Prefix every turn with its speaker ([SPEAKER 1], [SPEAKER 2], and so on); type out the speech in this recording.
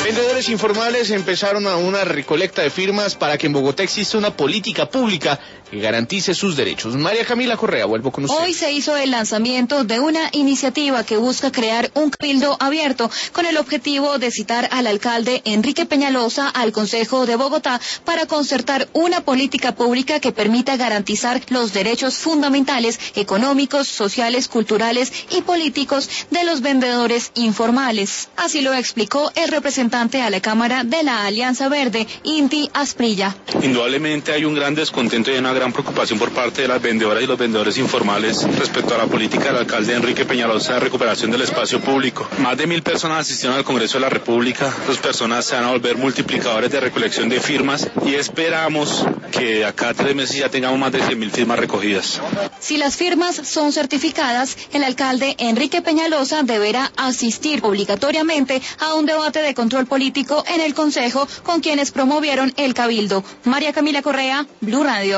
[SPEAKER 1] Vendedores informales empezaron a una recolecta de firmas para que en Bogotá exista una política pública que garantice sus derechos. María Camila Correa, vuelvo con usted.
[SPEAKER 2] Hoy se hizo el lanzamiento de una iniciativa que busca crear un cabildo abierto con el objetivo de citar al alcalde Enrique Peñalosa al Consejo de Bogotá para concertar una política pública que permita garantizar los derechos fundamentales, económicos, sociales, culturales y políticos de los vendedores informales. Así lo explicó el representante a la Cámara de la Alianza Verde, Inti Asprilla.
[SPEAKER 3] Indudablemente hay un gran descontento y una gran preocupación por parte de las vendedoras y los vendedores informales respecto a la política del alcalde Enrique Peñalosa de recuperación del espacio público. Más de 1.000 personas asistieron al Congreso de la República. Esas personas se van a volver multiplicadores de recolección de firmas y esperamos que de acá a 3 meses ya tengamos más de 100.000 firmas recogidas.
[SPEAKER 2] Si las firmas son certificadas, el alcalde Enrique Peñalosa deberá asistir obligatoriamente a un debate de control político en el Consejo con quienes promovieron el cabildo. María Camila Correa, Blue Radio.